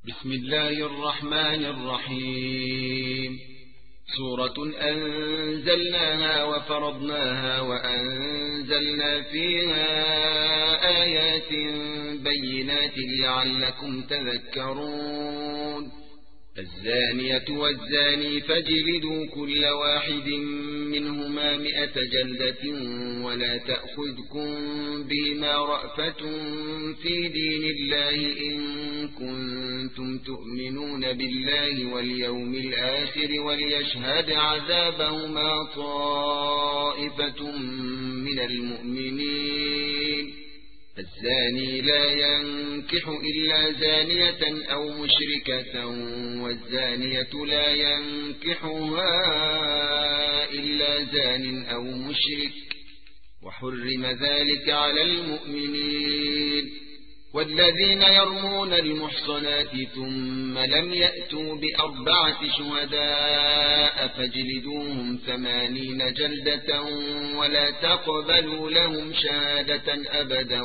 بسم الله الرحمن الرحيم. سورة أنزلناها وفرضناها وأنزلنا فيها آيات بينات لعلكم تذكرون. الزانية والزاني فاجلدوا كل واحد منهما 100 جلدة ولا تأخذكم بما رأفة في دين الله إن كنتم تؤمنون بالله واليوم الآخر وليشهد عذابهما طائفة من المؤمنين. الزاني لا ينكح إلا زانية أو مشركة والزانية لا ينكحها إلا زان أو مشرك وحرم ذلك على المؤمنين. والذين يرمون المحصنات ثم لم يأتوا ب4 شهداء فاجلدوهم 80 جلدة ولا تقبلوا لهم شهادة أبدا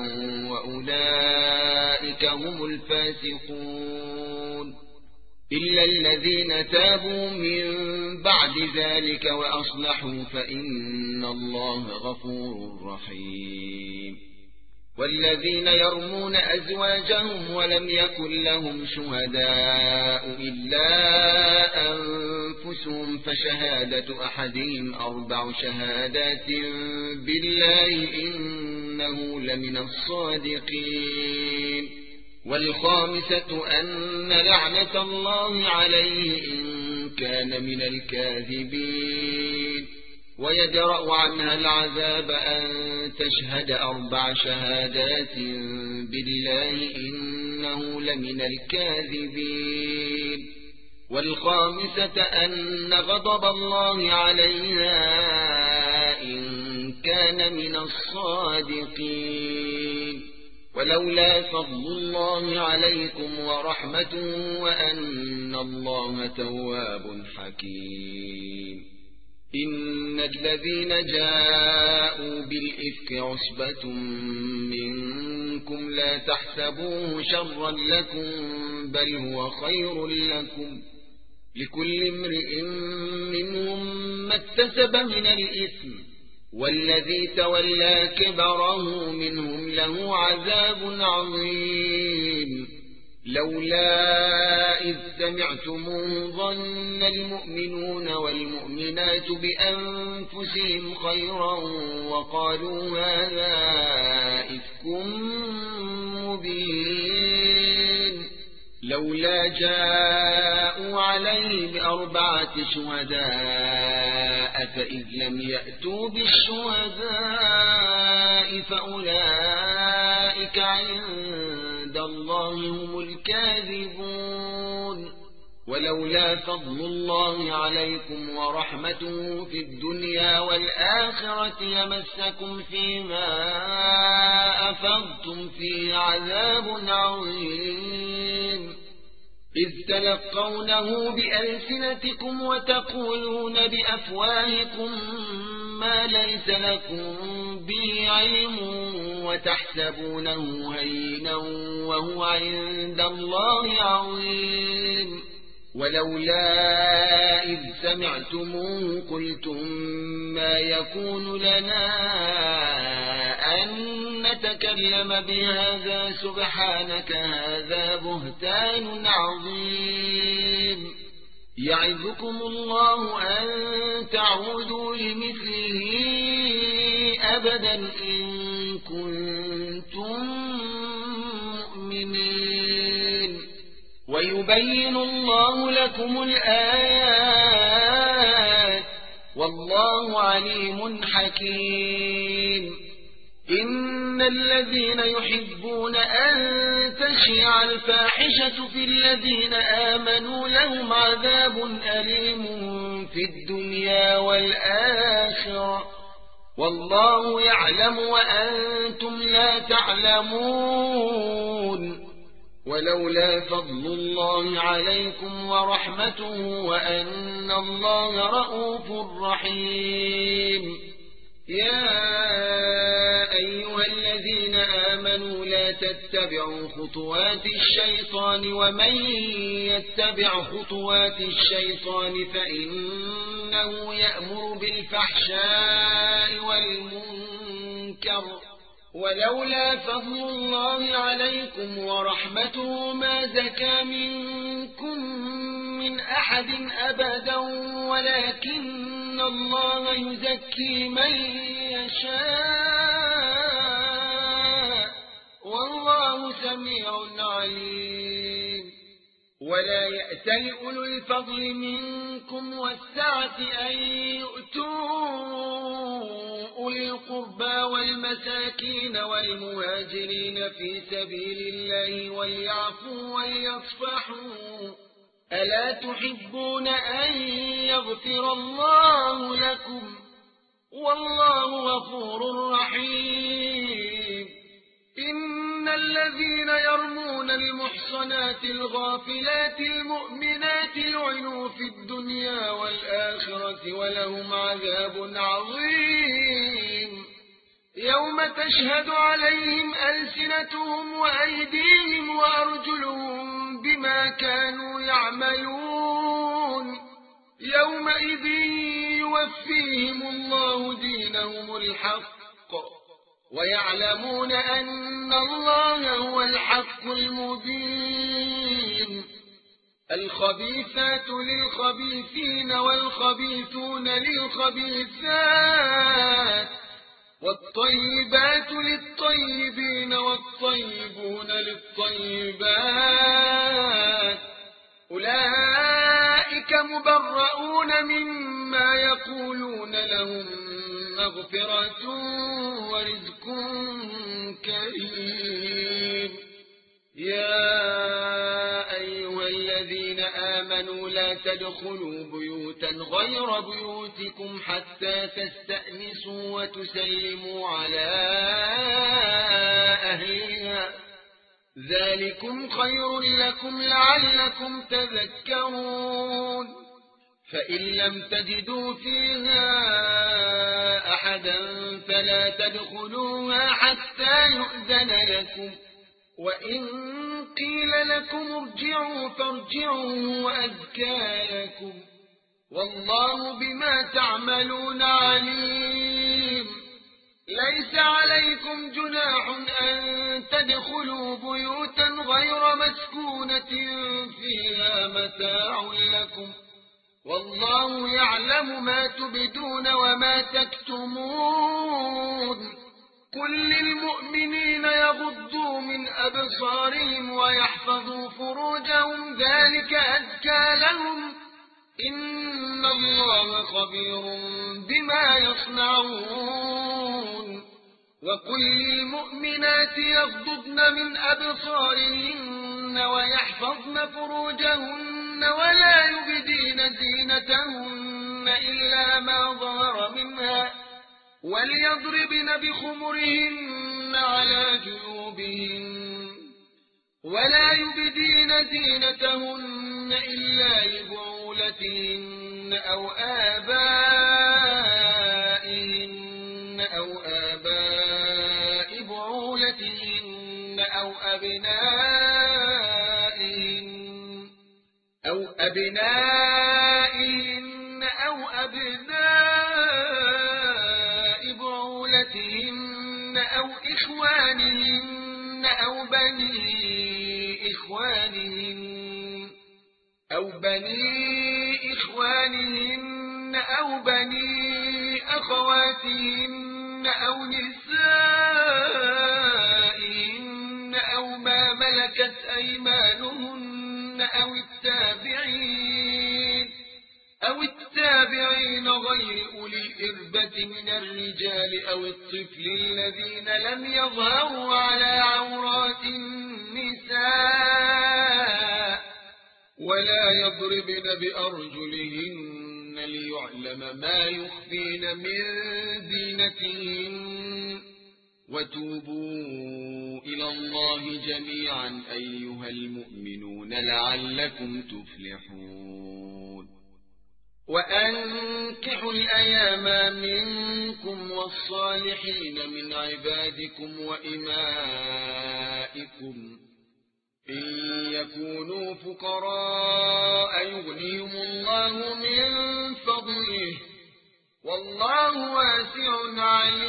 وأولئك هم الفاسقون. إلا الذين تابوا من بعد ذلك وأصلحوا فإن الله غفور رحيم. والذين يرمون أزواجهم ولم يكن لهم شهداء إلا أنفسهم فشهادة أحدهم 4 شهادات بالله إنه لمن الصادقين. والخامسة أن لعنة الله عليه إن كان من الكاذبين. ويدرأ عنها العذاب أن تشهد 4 شهادات بالله إنه لمن الكاذبين. والخامسة أن غضب الله عليها إن كان من الصادقين. ولولا فضل الله عليكم ورحمته وأن الله تواب حكيم. إن الذين جاءوا بالإفك عصبة منكم لا تحسبوه شرا لكم بل هو خير لكم. لكل امرئ منهم ما اكتسب من الإثم والذي تولى كبره منهم له عذاب عظيم. لولا إذ سمعتموه ظن المؤمنون والمؤمنات بأنفسهم خيرا وقالوا هذا إفك مبين. لولا جاءوا عليه ب4 شهداء فإذ لم يأتوا بالشهداء فأولئك عند الله هم الكاذبون. ولولا فضل الله عليكم ورحمته في الدنيا والآخرة يمسكم فيما أفضتم فيه عذاب عظيم. إذ تلقونه بألسنتكم وتقولون بأفواهكم ما ليس لكم به علم وتحسبونه هينا وهو عند الله عظيم. ولولا إذ سمعتموه قلتم ما يكون لنا أن نتكلم بهذا سبحانك هذا بهتان عظيم. يعظكم الله أن تعودوا لمثله أبدا إن كنتم مؤمنين. ويبين الله لكم الآيات والله عليم حكيم. إن الذين يحبون أن تشيع الفاحشة في الذين آمنوا لهم عذاب أليم في الدنيا والآخرة والله يعلم وأنتم لا تعلمون. ولولا فضل الله عليكم ورحمته وأن الله رؤوف رحيم. يا أيها الذين آمنوا لا تتبعوا خطوات الشيطان ومن يتبع خطوات الشيطان فإنه يأمر بالفحشاء والمنكر ولولا فضل الله عليكم ورحمته ما زكى منكم من أحد أبدا ولكن الله يزكي من يشاء والله سميع عليم. ولا يأتل أولو الفضل منكم والسعة أن يؤتوا أولي القربى والمساكين والمهاجرين في سبيل الله وليعفوا وليصفحوا ألا تحبون أن يغفر الله لكم والله غفور رحيم. إن الذين يرمون المحصنات الغافلات المؤمنات لعنوا في الدنيا والآخرة ولهم عذاب عظيم يوم تشهد عليهم ألسنتهم وأيديهم وأرجلهم بما كانوا يعملون يومئذ يوفيهم الله دينهم الحق ويعلمون أن الله هو الحق المبين. الخبيثات للخبيثين والخبيثون للخبيثات والطيبات للطيبين والطيبون للطيبات أولئك مبرؤون مما يقولون لهم مغفرة ورزق كريم. يا أيها الذين آمنوا لا تدخلوا بيوتا غير بيوتكم حتى تستأنسوا وتسلموا على أهلها ذلكم خير لكم لعلكم تذكرون. فإن لم تجدوا فيها أحدا فلا تدخلوها حتى يؤذن لكم وإن قيل لكم ارجعوا فارجعوا وأزكى لكم والله بما تعملون عليم. ليس عليكم جناح أن تدخلوا بيوتا غير مسكونة فيها متاع لكم والله يعلم ما تبدون وما تكتمون. قل للمؤمنين يغضوا من أبصارهم ويحفظوا فروجهم ذلك أزكى لهم إن الله خبير بما يصنعون. وقل للمؤمنات يغضضن من أبصارهن ويحفظن فروجهن ولا يبدين زينتهن إلا ما ظهر منها وليضربن بخمرهن على جيوبهن ولا يبدين زينتهن إلا لبعولتهن أو آبائهن أو آباء بعولتهن أو أبنائهن أو أبناء بعولتهن أو إخوانهن أو بني إخوانهن أو بني أخواتهن أو نسائهن أو ما ملكت أيمانهن أو التابعين غير أولي الإربة من الرجال أو الطفل الذين لم يظهروا على عورات النساء ولا يضربن بأرجلهن ليعلم ما يخفين من زينتهن وتوبوا إلى الله جميعا أيها المؤمنون لعلكم تفلحون. وأنكحوا الأيام منكم والصالحين من عبادكم وإمائكم إن يكونوا فقراء يغنيهم الله من فضله والله واسع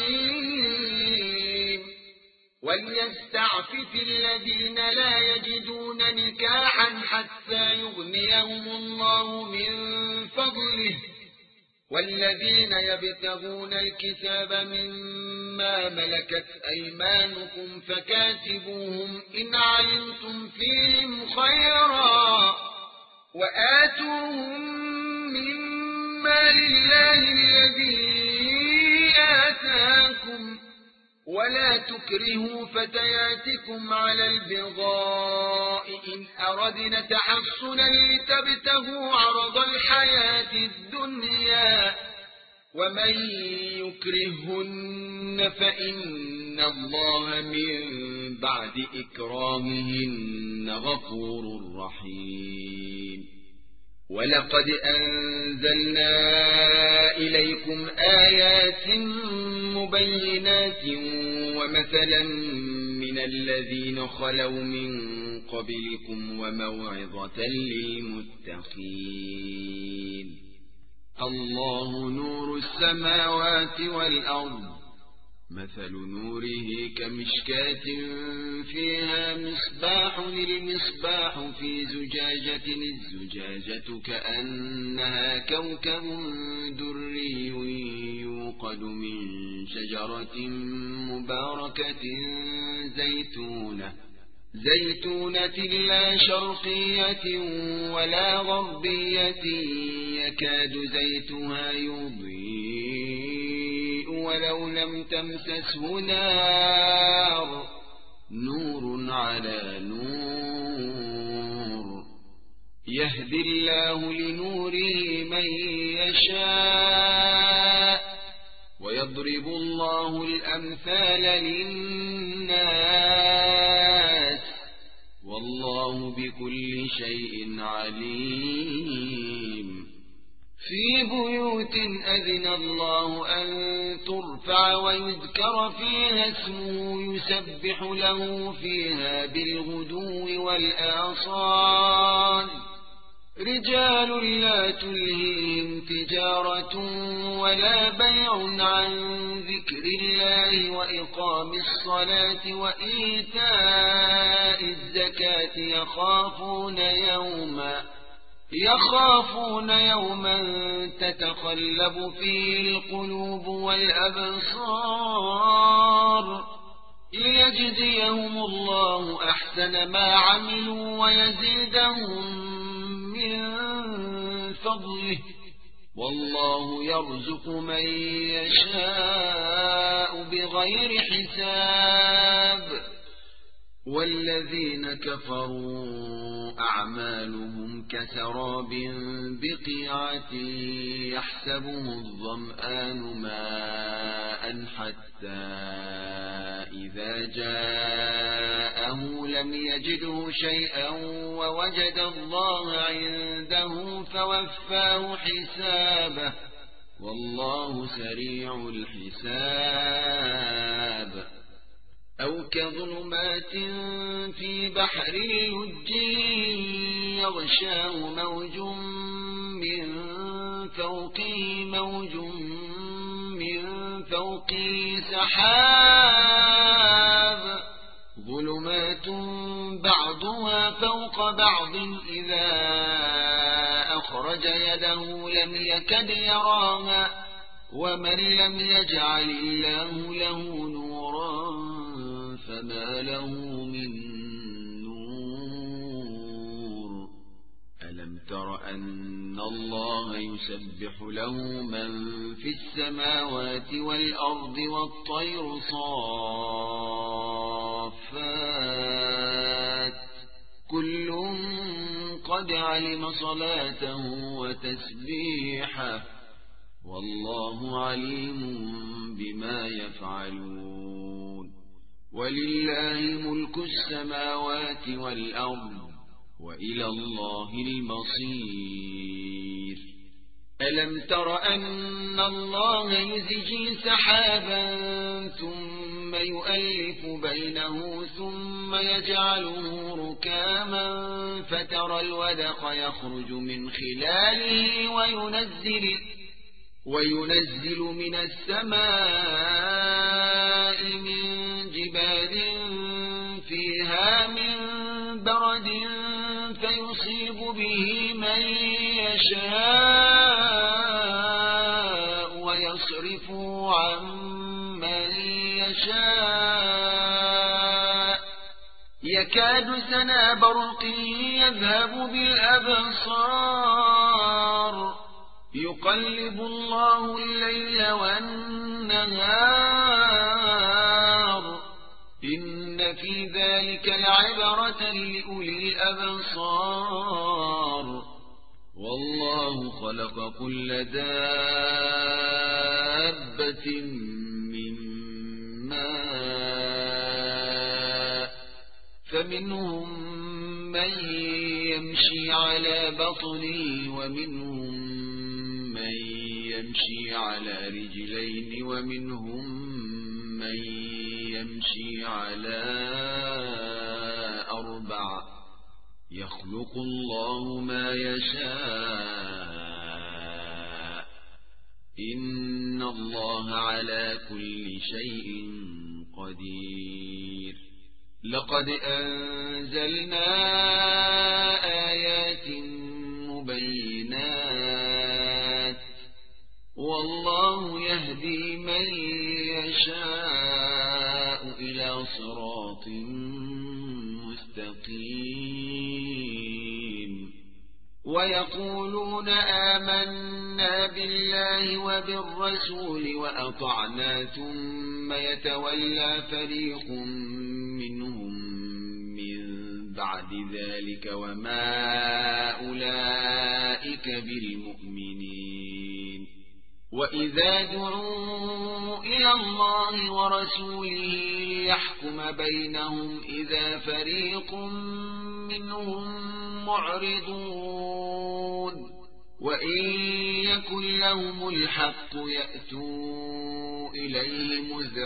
عليم وليستعفف الذين لا يجدون نكاحا حتى يغنيهم الله من فضله والذين يبتغون الكتاب مما ملكت أيمانكم فكاتبوهم إن علمتم فيهم خيرا وآتوهم مما لله الذي آتاكم ولا تكرهوا فتياتكم على البغاء إن أردنا تحصنا لتبتغوا عرض الحياة الدنيا ومن يكرهن فإن الله من بعد إكراههن غفور رحيم ولقد أنزلنا إليكم آيات مبينات ومثلا من الذين خلوا من قبلكم وموعظة للمتقين الله نور السماوات والأرض مثل نوره كمشكاة فيها مصباح المصباح في زجاجة الزجاجة كأنها كوكب دري يوقد من شجرة مباركة زيتونة لا شرقية ولا غربية يكاد زيتها يضيء ولو لم تمسسه نور على نور يهدي الله لنوره من يشاء ويضرب الله الأمثال للناس والله بكل شيء عليم في بيوت أذن الله أن ترفع ويذكر فيها اسمه يسبح له فيها بالغدو والآصال رجال لا تلهيهم تجارة ولا بيع عن ذكر الله وإقام الصلاة وإيتاء الزكاة يخافون يوما تتقلب فيه القلوب والأبصار ليجزيهم الله أحسن ما عملوا ويزيدهم من فضله والله يرزق من يشاء بغير حساب والذين كفروا أعمالهم كسراب بقيعة يحسبه الظمآن ماء حتى إذا جاءه لم يجده شيئا ووجد الله عنده فوفاه حسابه والله سريع الحساب أو كظلمات في بحر لجي يغشاه موج من فوقه سحاب ظلمات بعضها فوق بعض إذا أخرج يده لم يكد يراها ومن لم يجعل الله له نورا فما له من نور ألم تر أن الله يسبح له من في السماوات والأرض والطير صافات كل قد علم صلاته وتسبيحه والله عليم بما يفعلون ولله ملك السماوات والأرض وإلى الله المصير ألم تر أن الله يزجي سحابا ثم يؤلف بينه ثم يجعله ركاما فترى الودق يخرج من خلاله وينزل من السماء من جبال فيها من برد فيصيب به من يشاء ويصرفه عن من يشاء يكاد سنا برقه يذهب بالأبصار يقلب الله الليل والنهار إن في ذلك لعبرة لأولي الأبصار والله خلق كل دابة من ماء فمنهم من يمشي على بطنه ومنهم من يمشي على رجلين ومنهم من يمشي على أربع يخلق الله ما يشاء إن الله على كل شيء قدير لقد أنزلنا آيات مبينات والله يهدي من يشاء إلى صراط مستقيم ويقولون آمنا بالله وبالرسول وأطعنا ثم يتولى فريق منهم من بعد ذلك وما أولئك بالمؤمنين وإذا دعوا إلى الله ورسوله ليحكم بينهم إذا فريق منهم معرضون وإن يكن لهم الحق يأتوا إليه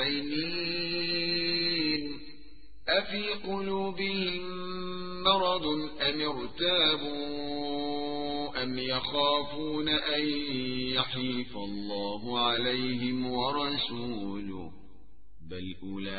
مذعنين أفي قلوبهم مرض أم ارتابوا أم يخافون أن يحيف الله عليهم ورسوله بل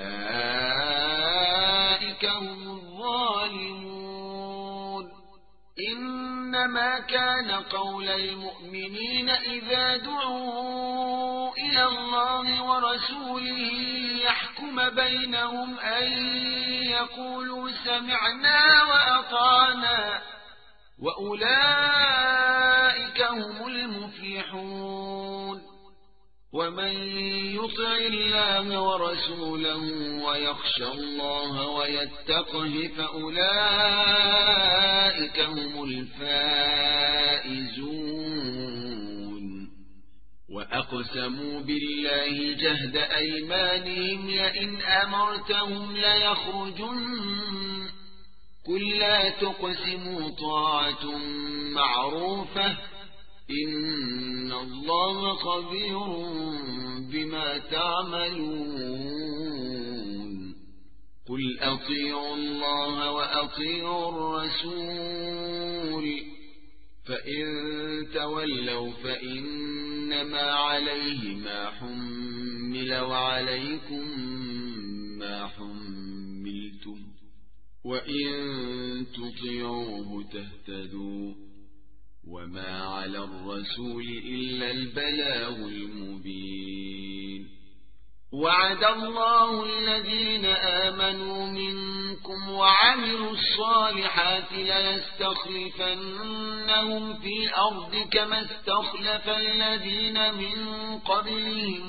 أولئك هم الظالمون إنما كان قول المؤمنين إذا دعوا إلى الله ورسوله يحكم بينهم أن يقولوا سمعنا وأطعنا وأولئك هم المفلحون ومن يطع الله ورسوله ويخشى الله ويتقه فأولئك هم الفائزون وأقسموا بالله جهد أيمانهم لئن أمرتهم ليخرجن قل لا تقسموا طاعة معروفة إن الله خبير بما تعملون قل أطيعوا الله وأطيعوا الرسول فإن تولوا فإنما عليه ما حمل وعليكم ما حملتم وإن تطيعوه تهتدوا وما على الرسول إلا البلاغ المبين وعد الله الذين آمنوا منكم وعملوا الصالحات ليستخلفنهم في الأرض كما استخلف الذين من قبلهم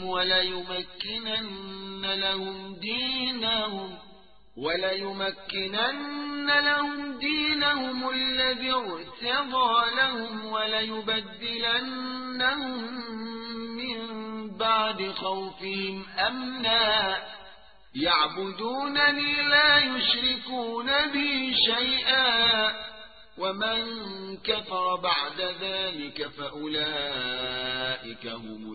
وليمكنن لهم دينهم الذي ارتضى لهم وليبدلنهم من بعد خوفهم أمنا يعبدونني لا يشركون بي شيئا ومن كفر بعد ذلك فأولئك هم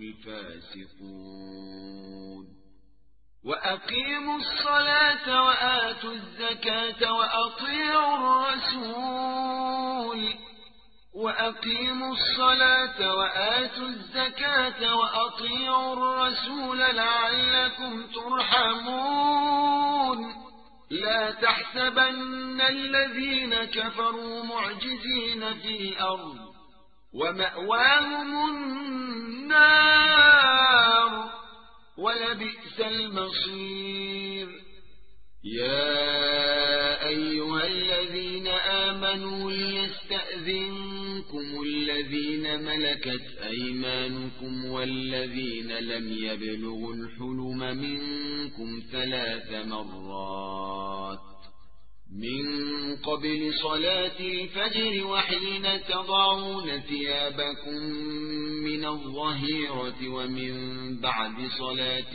الفاسقون وأقيموا الصلاة وآتوا الزكاة وأطيعوا الرسول لعلكم ترحمون لا تحسبن الذين كفروا معجزين في الأرض ومأواهم النار ولبئس المصير يا أيها الذين آمنوا ليستأذنكم الذين ملكت أيمانكم والذين لم يبلغوا الحلم منكم 3 مرات من قبل صلاة الفجر وحين تضعون ثيابكم من الظهيرة ومن بعد صلاة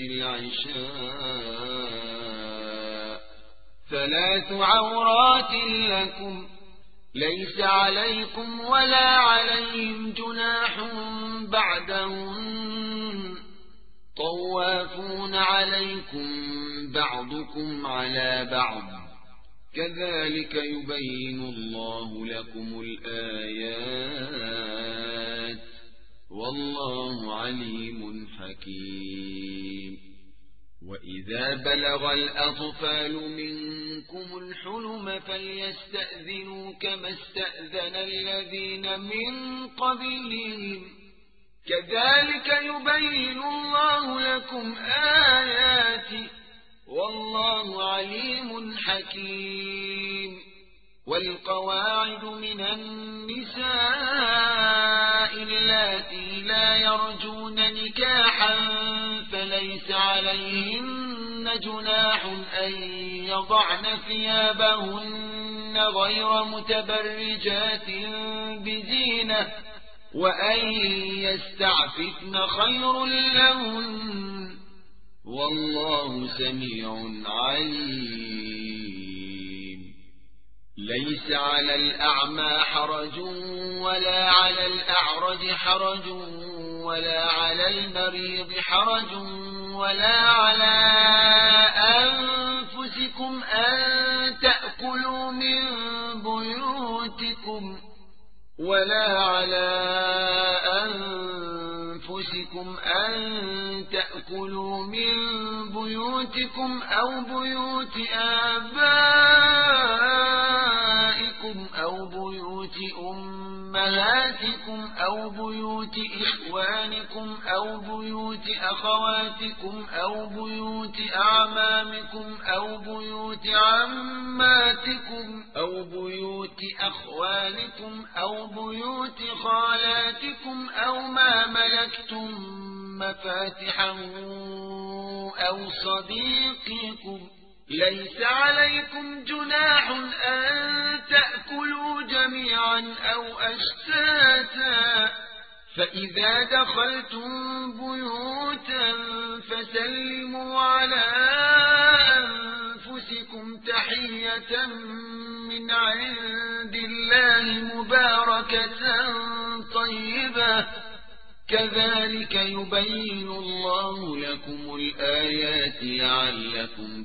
العشاء 3 عورات لكم ليس عليكم ولا عليهم جناح بعدهم طوافون عليكم بعضكم على بعض كذلك يبين الله لكم الآيات والله عليم حكيم وإذا بلغ الأطفال منكم الحلم فليستأذنوا كما استأذن الذين من قبلهم كذلك يبين الله لكم آياته والله عليم حكيم والقواعد من النساء اللاتي لا يرجون نكاحا فليس عليهن جناح أن يضعن ثيابهن غير متبرجات بزينة وأن يستعففن خير لهن والله سميع عليم ليس على الأعمى حرج ولا على الأعرج حرج ولا على المريض حرج ولا على أنفسكم أن تأكلوا من بيوتكم أو بيوت آبائكم أو بيوت أمهاتكم أو بيوت إخوانكم أو بيوت أخواتكم أو بيوت أعمامكم أو بيوت عماتكم أو بيوت أخوالكم أو بيوت خالاتكم أو ما ملكتم مفاتحه أو صديقكم ليس عليكم جناح أن تأكلوا جميعا أو أشتاتا فإذا دخلتم بيوتا فسلموا على أنفسكم تحية من عند الله مباركة طيبة كذلك يبين الله لكم الآيات لعلكم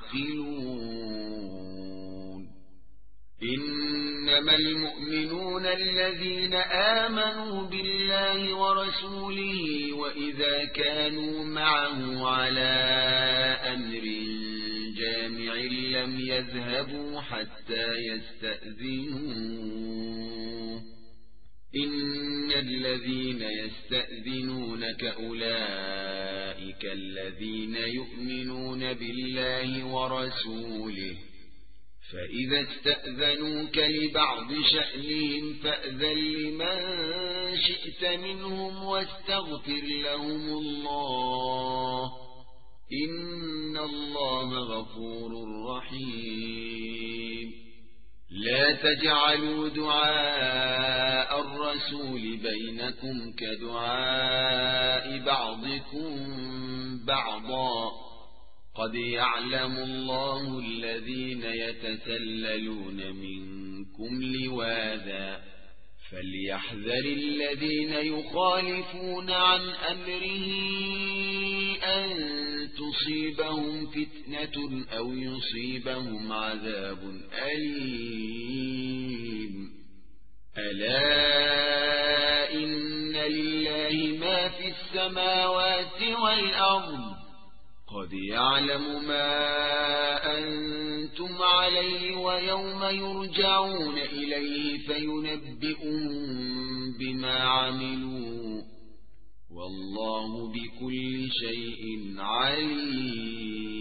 تعقلون إنما المؤمنون الذين آمنوا بالله ورسوله وإذا كانوا معه على أمر جامع لم يذهبوا حتى يستأذنوه إن الذين يستأذنونك أولئك الذين يؤمنون بالله ورسوله فإذا استأذنوك لبعض شأنهم فأذن لمن شئت منهم واستغفر لهم الله إن الله غفور رحيم لا تجعلوا دعاء الرسول بينكم كدعاء بعضكم بعضا قد يعلم الله الذين يتسللون منكم لواذا فليحذر الذين يخالفون عن أمره أن تصيبهم فتنة أو يصيبهم عذاب أليم ألا إن لله ما في السماوات والأرض قد يعلم ما أنتم عليه ويوم يرجعون إليه فينبئهم بما عملوا والله بكل شيء عليم